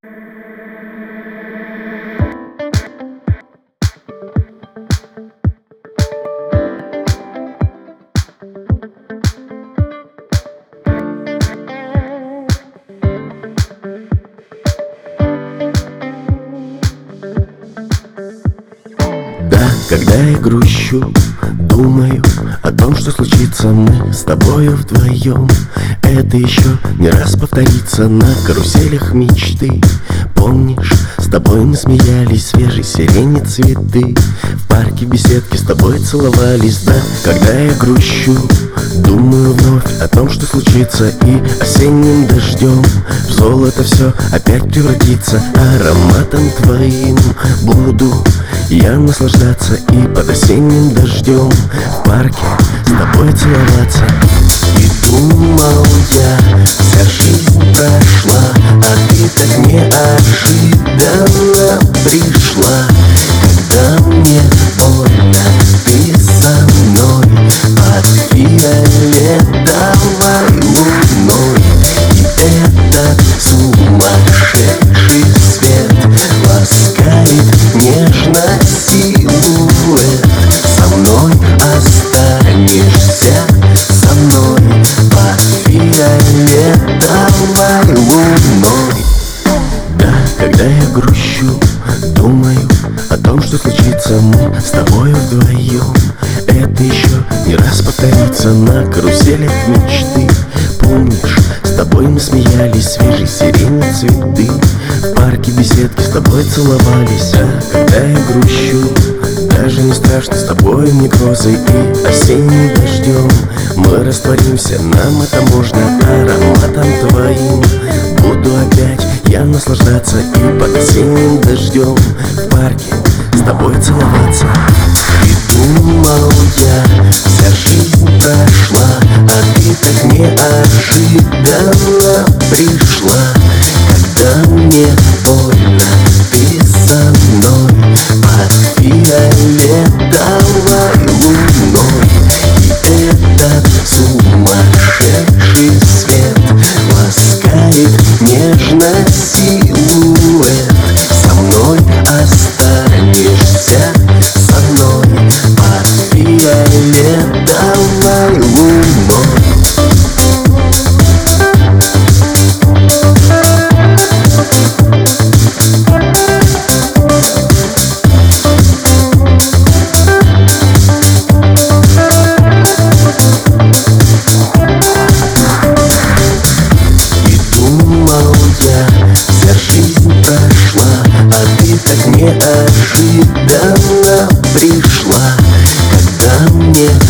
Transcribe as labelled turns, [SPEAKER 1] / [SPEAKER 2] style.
[SPEAKER 1] Когда я грущу, думаю о том, что случится мы с тобою вдвоем. Это еще не раз повторится на каруселях мечты. Помнишь, с тобой мы смеялись, свежей сирени цветы. В парке беседки с тобой целовались, да. Когда я грущу, думаю вновь о том, что случится, и осенним дождем в золото все опять превратится. Ароматом твоим буду я наслаждаться, и под осенним дождем в парке с тобой целоваться. И думал я, вся жизнь прошла, а ты так неожиданно пришла. Когда мне больно, ты со мной под фиолетовой луной. И этот сумасшедший свет ласкает нежно силуэт. Со мной останешься, со мной под фиолетовой луной. Да, когда я грущу, думаю о том, что случится мы с тобою вдвоем. Это еще не раз повторится на каруселях мечты. Помнишь, с тобой мы смеялись, свежей сирени цветы. В парке беседки с тобой целовались. А когда я грущу, даже не страшно, с тобой мне грозой и осенним дождем мы растворимся, нам это можно. Ароматом твоим буду опять я наслаждаться, и под осенним дождем в парке с тобой целоваться. И думал я, вся жизнь прошла, а ты так неожиданно пришла. Когда мне больно, ты со мной под фиолетовой луной. И этот сумасшедший свет ласкает нежно силуэт. Со мной останешься, со мной под фиолетовой луной. Вся жизнь прошла, а ты так неожиданно пришла. Когда мне